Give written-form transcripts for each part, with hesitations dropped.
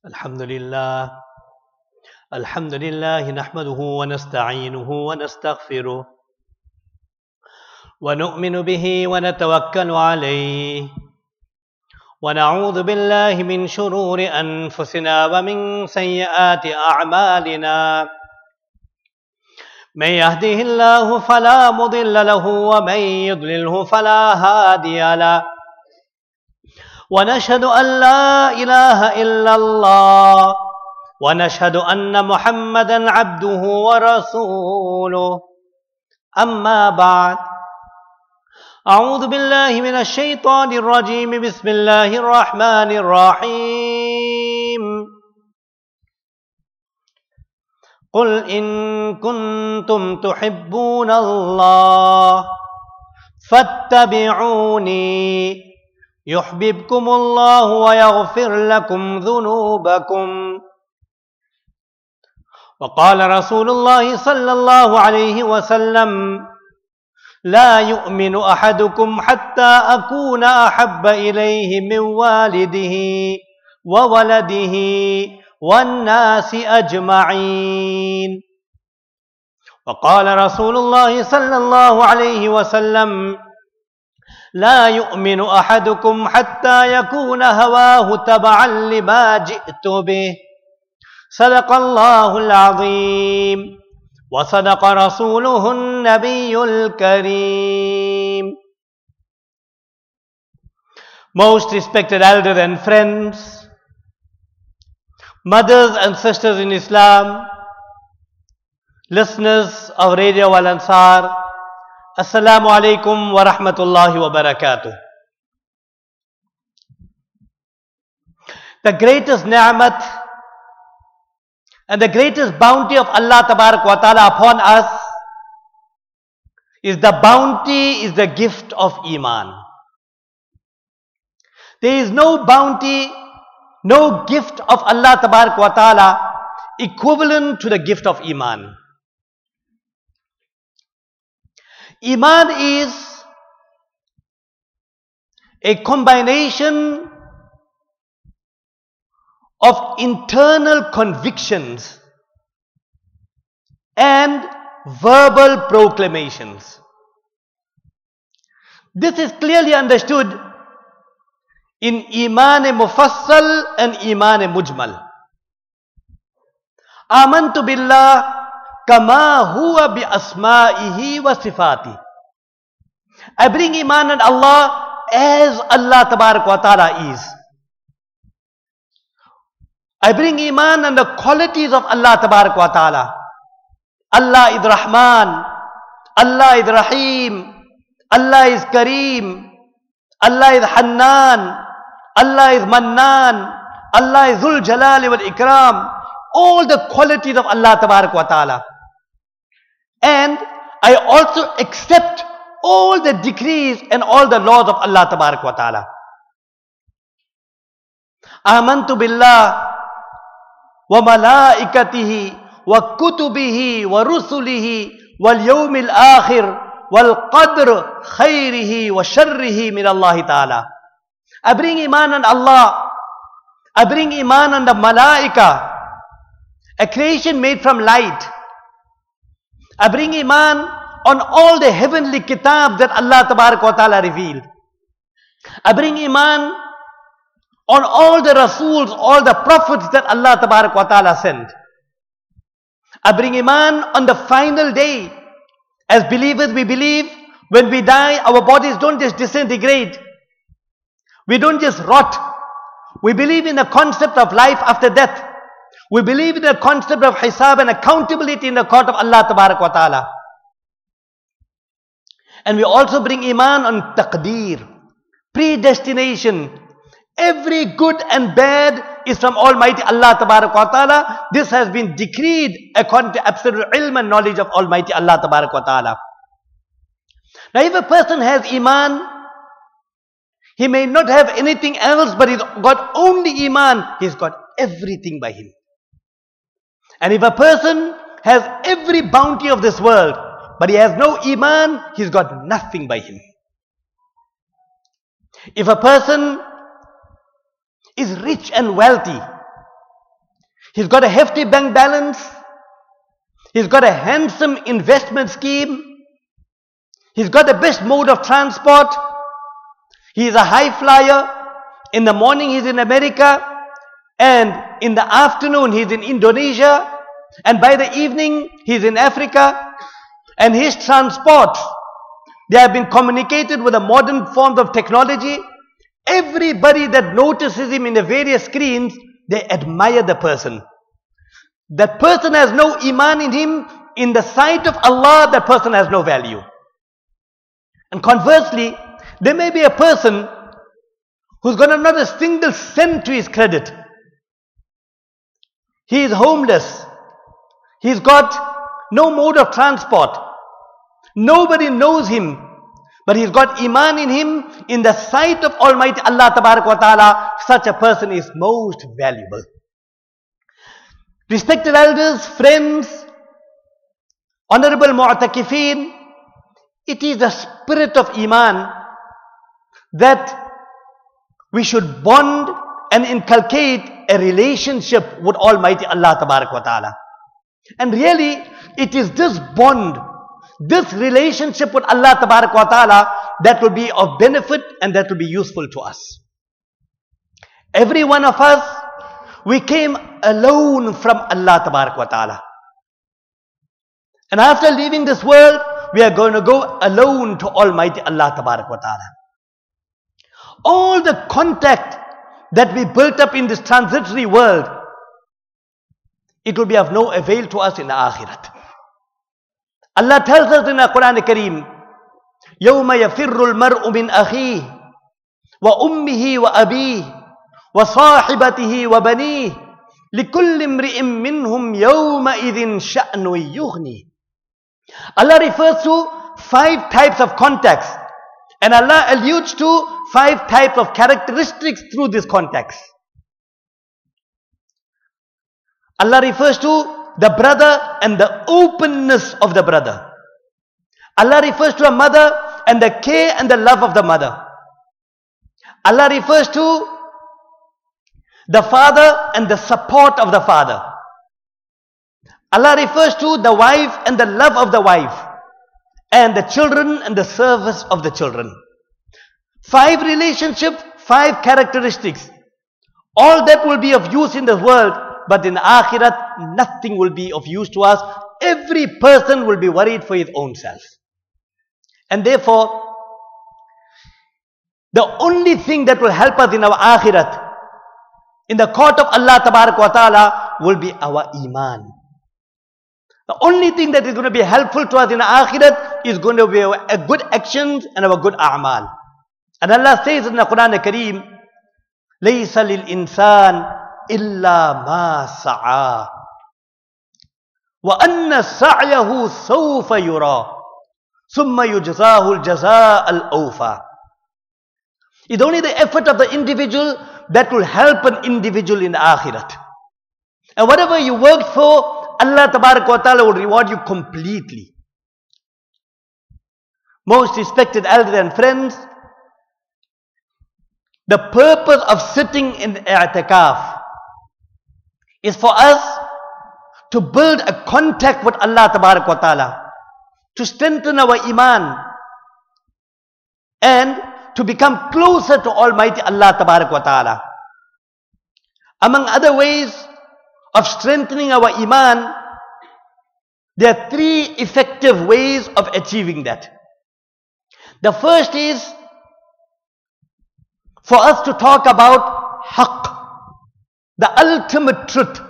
الحمد لله الحمد لله نحمده ونستعينه ونستغفره ونؤمن به ونتوكل عليه ونعوذ بالله من شرور أنفسنا ومن سيئات أعمالنا من يهده الله فلا مضل له ومن يضلله فلا هادي له ونشهد أن لا إله إلا الله ونشهد أن محمدا عبده ورسوله أما بعد أعوذ بالله من الشيطان الرجيم بسم الله الرحمن الرحيم قل إن كنتم تحبون الله فاتبعوني يحببكم الله ويغفر لكم ذنوبكم وقال رسول الله صلى الله عليه وسلم لا يؤمن أحدكم حتى أكون أحب إليه من والده وولده والناس أجمعين وقال رسول الله صلى الله عليه وسلم لا يؤمن أحدكم حتى يكون هواه تبعا لما جئت به صدق الله العظيم وصدق رسوله النبي الكريم. Most respected elders and friends, mothers and sisters in Islam, listeners of Radio Al Ansar, Assalamu alaikum wa rahmatullahi wa barakatuh. The greatest ni'mat and the greatest bounty of Allah Tabarak wa Ta'ala upon us is the bounty, is the gift of Iman. There is no bounty, no gift of Allah Tabarak wa Ta'ala equivalent to the gift of Iman. Iman is a combination of internal convictions and verbal proclamations. This is clearly understood in Iman Mufassal and Iman Mujmal. Amantu billah kama huwa bi asma'ihi wa sifati. I bring Iman on Allah as Allah Tabarak wa Ta'ala is. I bring Iman on the qualities of Allah Tabarak wa Ta'ala. Allah is Rahman, Allah is Rahim, Allah is Kareem, Allah is Hannan, Allah is Mannan, Allah is Zul Jalali wal Ikram. All the qualities of Allah Tabarak wa Ta'ala. And I also accept all the decrees and all the laws of Allah Tabarak wa Ta'ala. Amantu billah wa malaikatihi wa kutubihi wa rusulihi wal yawmil akhir wal qadr khairihi wa sharrihi min Allah Ta'ala. I bring Iman on Allah. I bring Iman on the malaika, a creation made from light. I bring Iman on all the heavenly kitab that Allah Tabarak wa Ta'ala revealed. I bring Iman on all the Rasuls, all the prophets that Allah Tabarak wa Ta'ala sent. I bring Iman on the final day. As believers, we believe when we die, our bodies don't just disintegrate. We don't just rot. We believe in the concept of life after death. We believe in the concept of hisab and accountability in the court of Allah Tabarak wa Ta'ala. And we also bring Iman on taqdeer, predestination. Every good and bad is from Almighty Allah Tabarak wa Ta'ala. This has been decreed according to absolute ilm and knowledge of Almighty Allah Tabarak wa Ta'ala. Now if a person has Iman, he may not have anything else, but he's got only Iman. He's got everything by him. And if a person has every bounty of this world, but he has no Iman, he's got nothing by him. If a person is rich and wealthy, He's got a hefty bank balance. He's got a handsome investment scheme. He's got the best mode of transport. He's a high flyer. In the morning he's in America, and in the afternoon he's in Indonesia, and by the evening he's in Africa. And his transports, they have been communicated with the modern forms of technology. Everybody that notices him in the various screens, they admire the person. That person has no iman in him. In the sight of Allah, that person has no value. And conversely, there may be a person who's got not a single cent to his credit. He is homeless. He's got no mode of transport. Nobody knows him. But he's got iman in him. In the sight of Almighty Allah Tabarak wa Ta'ala, such a person is most valuable. Respected elders, friends, honorable mu'takifeen, it is the spirit of iman that we should bond and inculcate a relationship with Almighty Allah Tabarak wa Ta'ala. And really, it is this bond, this relationship with Allah Tabarak wa Ta'ala that will be of benefit and that will be useful to us. Every one of us, we came alone from Allah Tabarak wa Ta'ala. And after leaving this world, we are going to go alone to Almighty Allah Tabarak wa Ta'ala. All the contact that we built up in this transitory world, it will be of no avail to us in the Akhirat. Allah tells us in the Quran Kareem, يَوْمَ يَفِرُّ الْمَرْءُ مِنْ أَخِيهِ وَأُمِّهِ وَأَبِيهِ وَصَاحِبَتِهِ وَبَنِيهِ لِكُلِّ امْرِئٍ مِّنْهُمْ يَوْمَئِذٍ شَأْنٌ يُغْنِيهِ. Allah refers to 5 types of contacts, and Allah alludes to 5 types of characteristics through this context. Allah refers to the brother and the openness of the brother. Allah refers to a mother and the care and the love of the mother. Allah refers to the father and the support of the father. Allah refers to the wife and the love of the wife, and the children and the service of the children. 5 relationships, 5 characteristics. All that will be of use in the world, but in the Akhirat, nothing will be of use to us. Every person will be worried for his own self. And therefore, the only thing that will help us in our Akhirat, in the court of Allah Tabarak wa Ta'ala, will be our iman. The only thing that is going to be helpful to us in the Akhirat is going to be our good actions and our good a'mal. And Allah says in the Quran Kareem, لَيْسَ لِلْإِنسَانِ إِلَّا مَا سَعَى وَأَنَّ سَعْيَهُ سَوْفَ يُرَى ثُمَّ يُجْزَاهُ الْجَزَاءَ الْأَوْفَى. It's only the effort of the individual that will help an individual in the Akhirat. And whatever you worked for, Allah Tabarak wa Ta'ala will reward you completely. Most respected elders and friends, the purpose of sitting in i'tikaf is for us to build a contact with Allah Tabarak wa Ta'ala, to strengthen our iman, and to become closer to Almighty Allah Tabarak wa Ta'ala. Among other ways of strengthening our iman, there are 3 effective ways of achieving that. The first is for us to talk about haqq, the ultimate truth.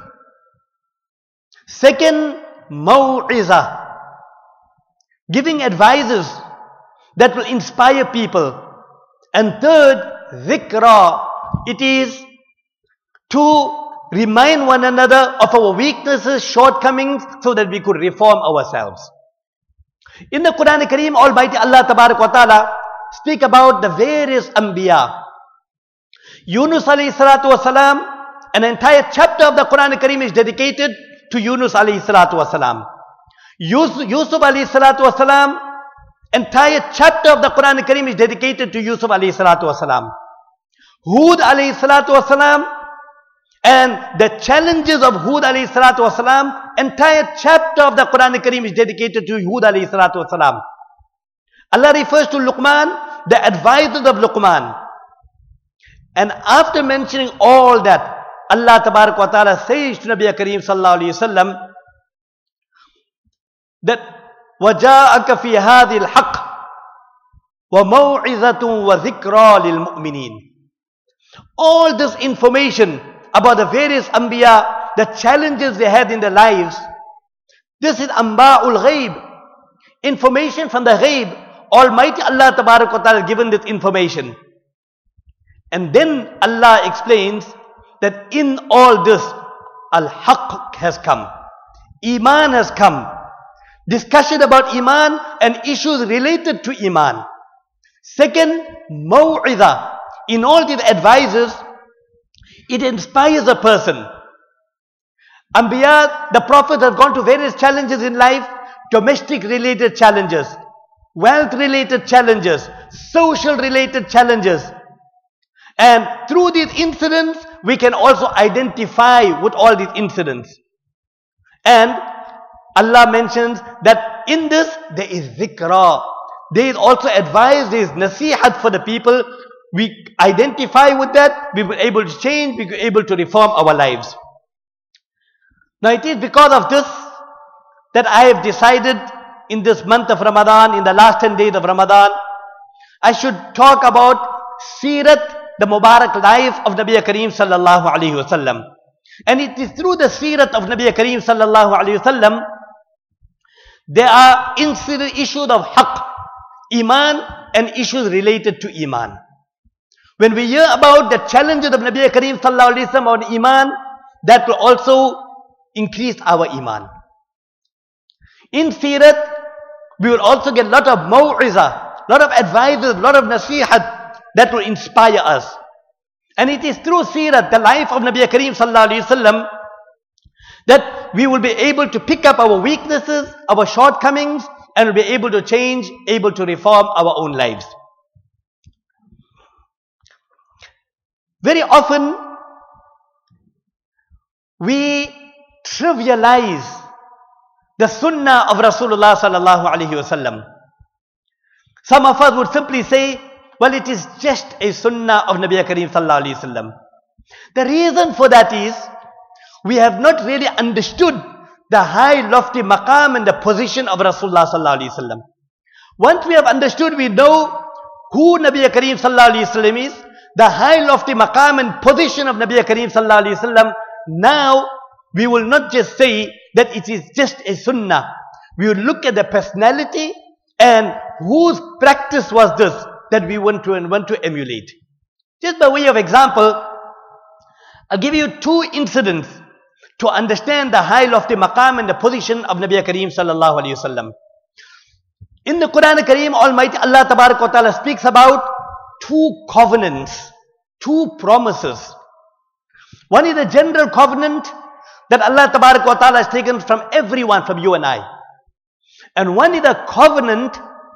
Second, maw'izah, giving advices that will inspire people. And third, dhikra, it is to remind one another of our weaknesses, shortcomings, so that we could reform ourselves. In the Quran Kareem, Almighty Allah Tabarak wa Ta'ala speak about the various Anbiya. Yunus alayhi salatu wasalam, an entire chapter of the Quran Kareem is dedicated to Yunus alayhi salatu wasalam. Yusuf alayhi salatu wasalam, entire chapter of the Quran Kareem is dedicated to Yusuf alayhi salatu wasalam. Hud alayhi salatu wasalam, And the challenges of Hud alayhi salatu wasalam, entire chapter of the Quran Kareem is dedicated to Hud alayhi salatu wasalam. Allah refers to Luqman, the advisors of Luqman. And after mentioning all that, Allah tabarak wa ta'ala says to Nabi Kareem sallallahu alayhi wasallam that وَجَاءَكَ فِي هَذِي الْحَقِّ وَمَوْعِظَةٌ وَذِكْرَى لِلْمُؤْمِنِينَ. All this information about the various Anbiya, the challenges they had in their lives, this is Amba'ul Ghaib, information from the Ghaib. Almighty Allah Tabarak wa Ta'ala given this information. And then Allah explains that in all this, Al-Haqq has come. Iman has come. Discussion about Iman and issues related to Iman. Second, Maw'idah. In all these advices, it inspires a person. Anbiya, the Prophet has gone to various challenges in life, domestic related challenges, wealth related challenges, social related challenges. And through these incidents, we can also identify with all these incidents. And Allah mentions that in this there is zikra. There is also advice, there is nasihat for the people. We identify with that, we will be able to change, we will be able to reform our lives. Now it is because of this that I have decided in this month of Ramadan, in the last 10 days of Ramadan, I should talk about Sirat, the Mubarak life of Nabi Kareem sallallahu alayhi wasallam. And it is through the Sirat of Nabi Kareem sallallahu alayhi wasallam, there are issues of Haqq, Iman, and issues related to Iman. When we hear about the challenges of Nabi Kareem sallallahu alayhi wasallam on Iman, that will also increase our Iman. In Sirat, we will also get a lot of maw'izah, lot of advices, lot of nasihat that will inspire us. And it is through Sirat, the life of Nabi Kareem sallallahu alayhi wasallam, that we will be able to pick up our weaknesses, our shortcomings, and will be able to change, able to reform our own lives. Very often, we trivialize the sunnah of Rasulullah sallallahu alaihi wasallam. Some of us would simply say, well, it is just a sunnah of Nabi Kareem sallallahu alaihi wasallam. The reason for that is, we have not really understood the high lofty maqam and the position of Rasulullah sallallahu alaihi wasallam. Once we have understood, we know who Nabi Kareem sallallahu alaihi wasallam is, the high lofty maqam and position of Nabi Kareem sallallahu alaihi wasallam. Now we will not just say that it is just a sunnah. We will look at the personality and whose practice was this that we want to emulate. Just by way of example, I'll give you two incidents to understand the high lofty maqam and the position of Nabi Kareem sallallahu alaihi wasallam. In the Quran Kareem, Almighty Allah Tabarak wa Ta'ala speaks about two covenants, two promises. One is a general covenant that Allah Tabarak wa Ta'ala has taken from everyone, from you and I. And one is a covenant,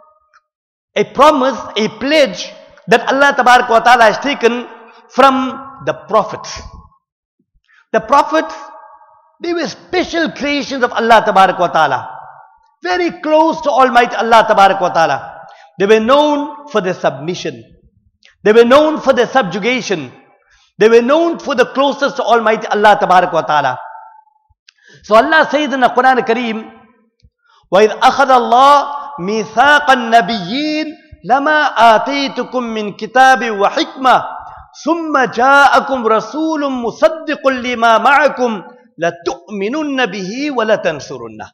a promise, a pledge that Allah Tabarak wa Ta'ala has taken from the prophets. The prophets, they were special creations of Allah Tabarak wa Ta'ala. Very close to Almighty Allah Tabarak wa Ta'ala. They were known for their submission. They were known for their subjugation. They were known for the closest to Almighty Allah Tabarak wa Ta'ala. So Allah says in the Quran Kareem, وَإِذْ أَخَذَ اللَّهُ مِيثَاقَ النَّبِيِّينَ لَمَا آتَيْتُكُم مِّن كِتَابٍ وَحِكْمَةٍ ثُمَّ جَاءَكُمْ رَسُولٌ مُصَدِّقٌ لِمَا مَعَكُمْ لَتُؤْمِنُنَّ بِهِ وَلَتَنْصُرُنَّهُ.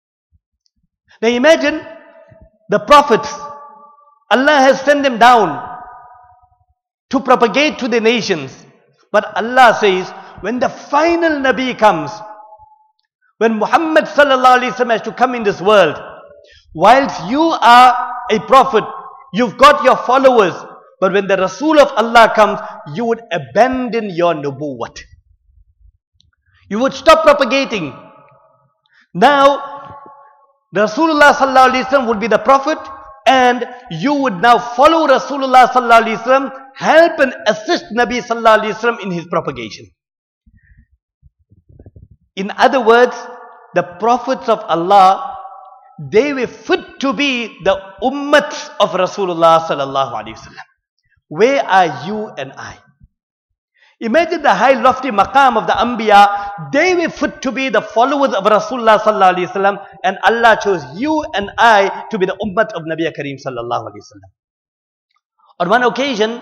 Now imagine the prophets, Allah has sent them down to propagate to the nations. But Allah says, when the final Nabi comes, when Muhammad sallallahu alaihi wasallam has to come in this world, whilst you are a prophet, you've got your followers, but when the Rasul of Allah comes, you would abandon your nubuwwat. You would stop propagating. Now, Rasulullah sallallahu alaihi wasallam would be the prophet, and you would now follow Rasulullah sallallahu alaihi wasallam, help and assist Nabi sallallahu alaihi wasallam in his propagation. In other words, the prophets of Allah, they were fit to be the ummats of Rasulullah sallallahu alaihi wasallam. Where are you and I? Imagine the high lofty maqam of the Anbiya. They were fit to be the followers of Rasulullah sallallahu alaihi wasallam, and Allah chose you and I to be the ummat of Nabi Kareem sallallahu alaihi wasallam. On one occasion,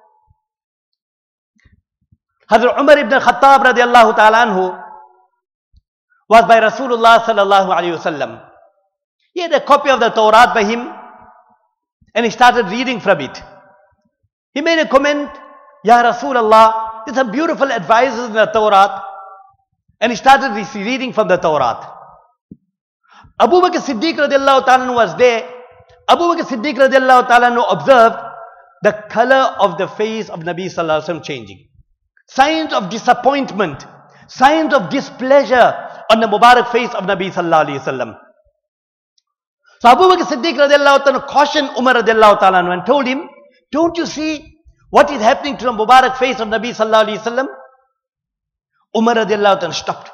Hazrat Umar ibn Khattab radiallahu ta'ala anhu was by Rasulullah sallallahu alaihi wasallam. He had a copy of the Torah by him, and he started reading from it. He made a comment, Ya Rasulullah, there's some beautiful advices in the Torah. And he started reading from the Torah. Abu Bakr Siddiq radiallahu ta'ala was there. Abu Bakr Siddiq radiallahu ta'ala observed the color of the face of Nabi sallallahu alaihi wasallam changing. Signs of disappointment, signs of displeasure on the Mubarak face of Nabi sallallahu alaihi wasallam. So Abu Bakr Siddiq radiallahu ta'ala cautioned Umar radiallahu ta'ala and told him, don't you see what is happening to the Mubarak face of Nabi sallallahu alaihi wasallam? Umar radiallahu ta'ala stopped.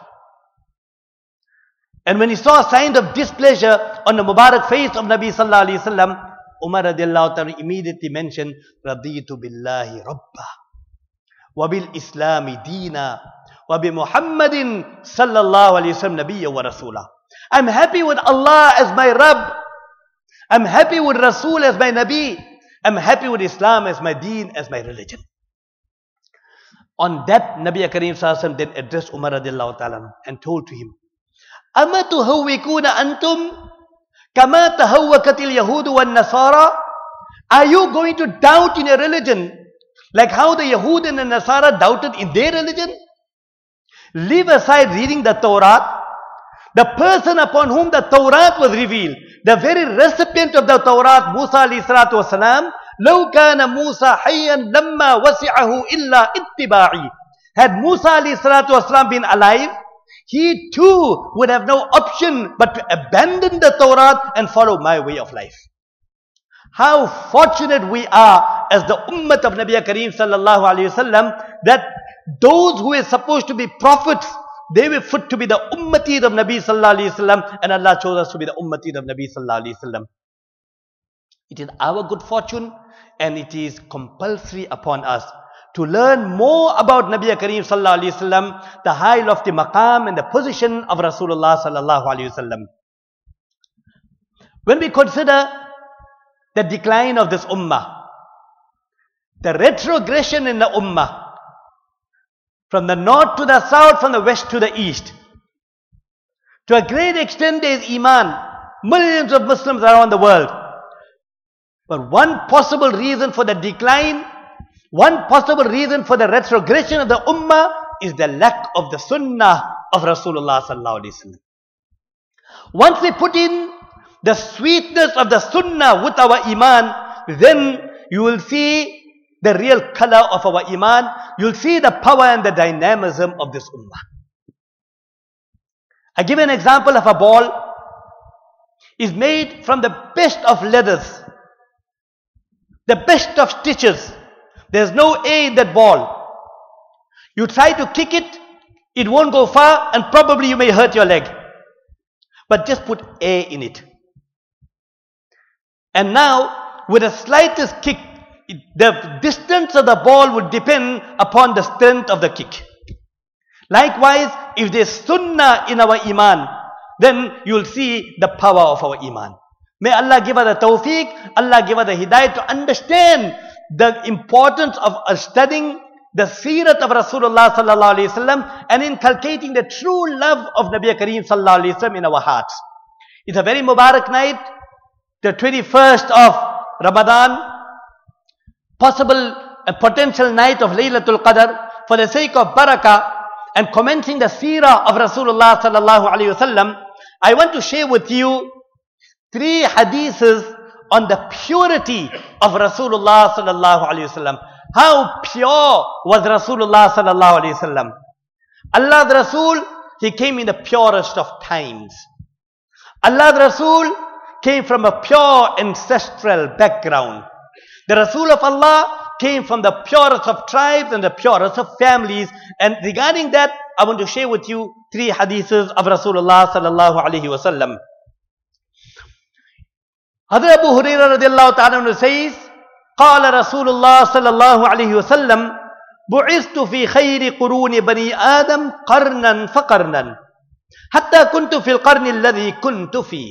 And when he saw signs of displeasure on the Mubarak face of Nabi sallallahu alaihi wasallam, Umar radiallahu ta'ala immediately mentioned, Raditu billahi rabba, wa bil islami deena, wa bi Muhammadin sallallahu alaihi wasallam nabiyya wa rasulah. I'm happy with Allah as my Rabb. I'm happy with Rasul as my Nabi. I'm happy with Islam as my deen, as my religion. On that, Nabi Kareem sallallahu alaihi wasallam then addressed Umar radiallahu ta'ala and told to him, Ama tuhawwikuna antum kama tahawwakatil yahudu wan nasara? Are you going to doubt in your religion like how the Yahud and the Nasara doubted in their religion? Leave aside reading the Torah. The person upon whom the Torah was revealed, the very recipient of the Torah, Musa alayhi salatu wasalam, لَوْ كَانَ مُوسَى حَيًّا لَمَّا وَسِعَهُ إِلَّا اتِّبَاعِي. Had Musa alayhi salatu wasalam been alive, he too would have no option but to abandon the Torah and follow my way of life. How fortunate we are as the ummah of Nabi Kareem sallallahu alayhi wasallam, that those who are supposed to be prophets, they were fit to be the ummati of Nabi sallallahu alayhi wasallam, and Allah chose us to be the ummati of Nabi sallallahu alayhi wasallam. It is our good fortune, and it is compulsory upon us to learn more about Nabi Kareem sallallahu alayhi wasallam, the high lofty maqam and the position of Rasulullah sallallahu alayhi wasallam. When we consider the decline of this ummah, the retrogression in the ummah, from the north to the south, from the west to the east, to a great extent there is iman, millions of Muslims around the world. But one possible reason for the decline, one possible reason for the retrogression of the ummah is the lack of the sunnah of Rasulullah sallallahu alaihi wasallam. Once we put in the sweetness of the sunnah with our iman, then you will see the real color of our iman. You'll see the power and the dynamism of this ummah. I give an example of a ball. Is made from the best of leathers, the best of stitches. There's no air in that ball. You try to kick it, it won't go far, and probably you may hurt your leg. But just put air in it. And now, with the slightest kick, the distance of the ball would depend upon the strength of the kick. Likewise, if there's sunnah in our iman, then you'll see the power of our iman. May Allah give us the tawfiq, Allah give us the hidayah to understand the importance of studying the seerat of Rasulullah sallallahu alaihi wasallam and inculcating the true love of Nabi Kareem sallallahu alaihi wasallam in our hearts. It's a very Mubarak night, the 21st of Ramadan, possible a potential night of Laylatul Qadr. For the sake of barakah and commencing the seerah of Rasulullah sallallahu alaihi wasallam, I want to share with you 3 hadiths on the purity of Rasulullah sallallahu alaihi wasallam. How pure was Rasulullah sallallahu alaihi wasallam? Allah's Rasul, he came in the purest of times. Allah's Rasul came from a pure ancestral background. The Rasul of Allah came from the purest of tribes and the purest of families. And regarding that, I want to share with you 3 hadiths of Rasulullah sallallahu alaihi wasallam. Hadrat Abu Hurairah radiallahu ta'ala says, قال رسول الله صلى الله عليه وسلم بعثت في خير قرون بني آدم قرنا فقرنا حتى كنت في القرن الذي كنت فيه.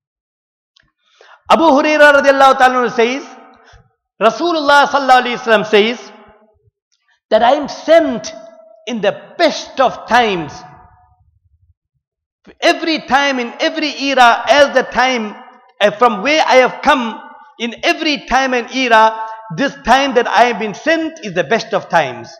Abu Hurairah radiallahu ta'ala says, Rasulullah sallallahu alayhi wasallam says that I am sent in the best of times. Every time, in every era, as the time from where I have come, in every time and era, this time that I have been sent is the best of times.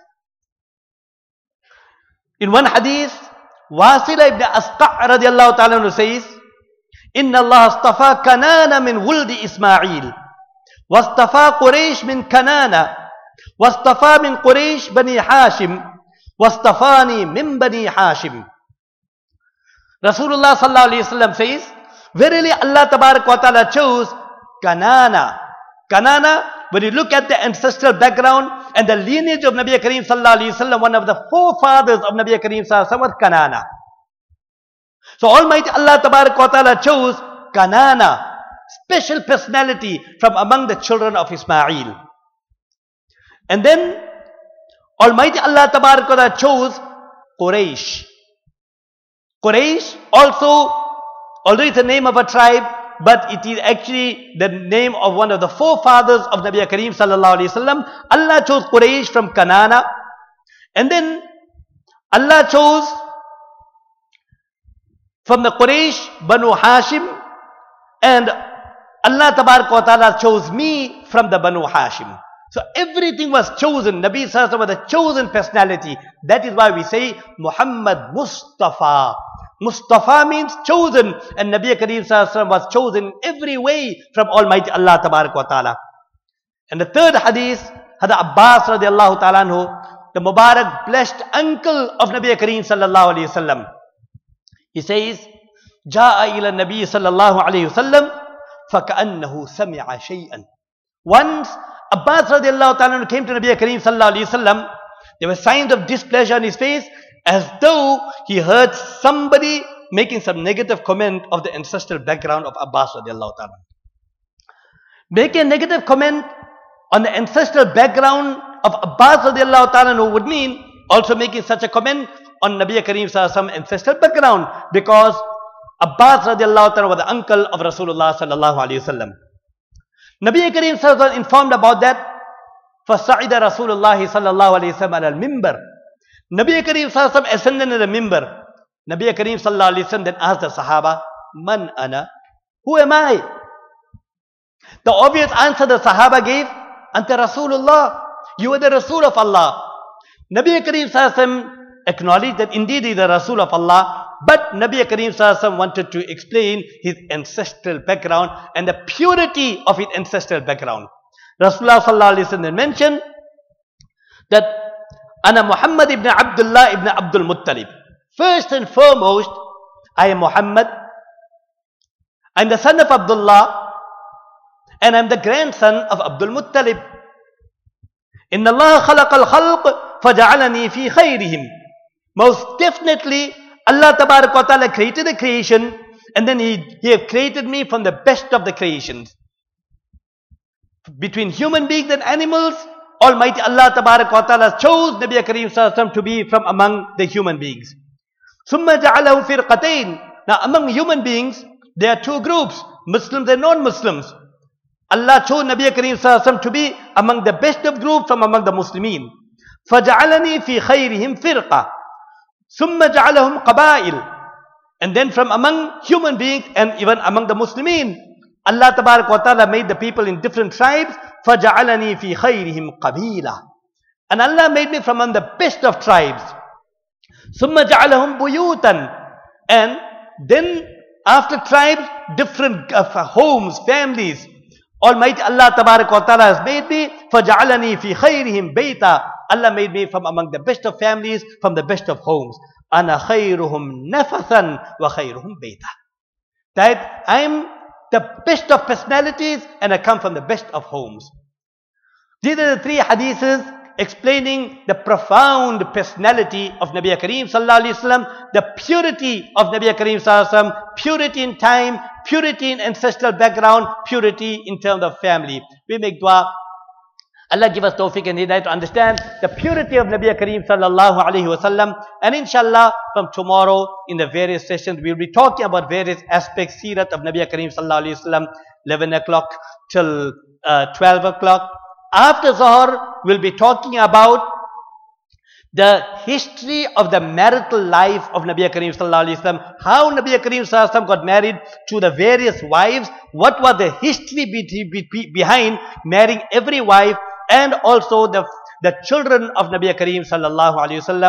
In one hadith, Wasila ibn Asqa' radiallahu ta'ala says, إن الله اصطفى كنانة من ولد إسماعيل واصطفى قريش من كنانة واصطفى من قريش بني حاشم واصطفاني من بني حاشم. Rasulullah sallallahu alayhi wasallam says, verily Allah tabarak wa ta'ala chose Kanana. Kanana, when you look at the ancestral background and the lineage of Nabi Kareem sallallahu alayhi wasallam, one of the forefathers of Nabi Kareem sallallahu alayhi wasallam was Kanana. So Almighty Allah tabarak wa ta'ala chose Kanana, special personality from among the children of Ismail. And then Almighty Allah tabarak wa ta'ala chose Quraysh. Quraysh also, although it's the name of a tribe, but it is actually the name of one of the forefathers of Nabi Kareem sallallahu alayhi wasallam. Allah chose Quraysh from Kanana. And then Allah chose from the Quraysh Banu Hashim. And Allah tabarak wa ta'ala chose me from the Banu Hashim. So everything was chosen. Nabi sallallahu alayhi wasallam was a chosen personality. That is why we say Muhammad Mustafa. Mustafa means chosen, and Nabi Kareem sallallahu alaihi wasallam was chosen in every way from Almighty Allah tabarak wa ta'ala. And the third hadith, Hadrat Abbas radiallahu ta'ala anhu, the Mubarak blessed uncle of Nabi Kareem sallallahu alaihi wasallam. He says, Ja'a ila Nabi sallallahu alaihi wasallam فَكَأَنَّهُ سَمِعَ شَيْئًا. Once Abbas radiallahu ta'ala came to Nabi Kareem sallallahu alaihi wasallam, there were signs of displeasure on his face, as though he heard somebody making some negative comment of the ancestral background of Abbas radiallahu ta'ala. Making a negative comment on the ancestral background of Abbas radiallahu ta'ala would mean also making such a comment on Nabi Kareem sallallahu alaihi wasallam ancestral background, because Abbas radiallahu ta'ala was the uncle of Rasulullah sallallahu alaihi wasallam. Nabi Kareem sallallahu alaihi wasallam informed about that. فَصَعِدَ رَسُولُ اللَّهِ صَلَّى اللَّهُ عَلَيْهِ وسلم على المنبر. Nabi Kareem sallallahu alaihi wasallam ascended in the minbar. Nabi Kareem sallallahu alaihi wasallam then asked the Sahaba, Man ana? Who am I? The obvious answer the Sahaba gave, Anta Rasulullah. You are the Rasul of Allah. Nabi Kareem sallallahu alaihi wasallam acknowledged that indeed he is the Rasul of Allah. But Nabi Kareem sallallahu alaihi wasallam wanted to explain his ancestral background and the purity of his ancestral background. Rasulullah sallallahu alaihi wasallam mentioned that Ana Muhammad ibn Abdullah ibn Abdul Muttalib. First and foremost, I am Muhammad. I'm the son of Abdullah, and I'm the grandson of Abdul Muttalib. Inna Allah khalaqal khalq faja'alani fi khayrihim. Most definitely, Allah tabarak wa ta'ala created the creation, and then He have created me from the best of the creations. Between human beings and animals, Almighty Allah tabarak wa ta'ala chose Nabi Kareem sallallahu alaihi wasallam to be from among the human beings. Summa ja'alahu firqatayn. Now among human beings, there are two groups, Muslims and non-Muslims. Allah chose Nabi Kareem sallallahu alaihi wasallam to be among the best of groups from among the Muslimin. فَجَعَلَنِي فِي خَيْرِهِمْ فِرْقَةً ثُمَّ جَعَلَهُمْ قَبَائِلٍ. And then from among human beings and even among the Muslimin, Allah tabarak wa ta'ala made the people in different tribes. فَجَعَلَنِي فِي خَيْرِهِمْ قَبِيلًا. And Allah made me from among the best of tribes. ثُمَّ جَعَلَهُمْ بُيُوتًا. And then after tribes, different homes, families. Almighty Allah tabarak wa ta'ala has made me. فَجَعَلَنِي فِي خَيْرِهِمْ بَيْتًا. Allah made me from among the best of families, from the best of homes. أَنَا خَيْرُهُمْ نَفَثًا وَخَيْرُهُمْ بَيْتًا. That I am the best of personalities and I come from the best of homes. These are the three hadiths explaining the profound personality of Nabi Kareem Sallallahu Alaihi Wasallam, the purity of Nabi Kareem Sallallahu Alaihi Wasallam, purity in time, purity in ancestral background, purity in terms of family. We make dua. Allah give us tawfiq and hidayah to understand the purity of Nabi Kareem Sallallahu Alaihi Wasallam. And inshallah, from tomorrow in the various sessions, we will be talking about various aspects, seerat of Nabi Kareem Sallallahu Alaihi Wasallam, 11 o'clock till 12 o'clock. After Zohar, we'll be talking about the history of the marital life of Nabi Kareem Sallallahu Alaihi Wasallam. How Nabi Kareem Sallallahu Alaihi Wasallam got married to the various wives. What was the history behind marrying every wife, and also the children of Nabi Kareem Sallallahu Alaihi Wasallam.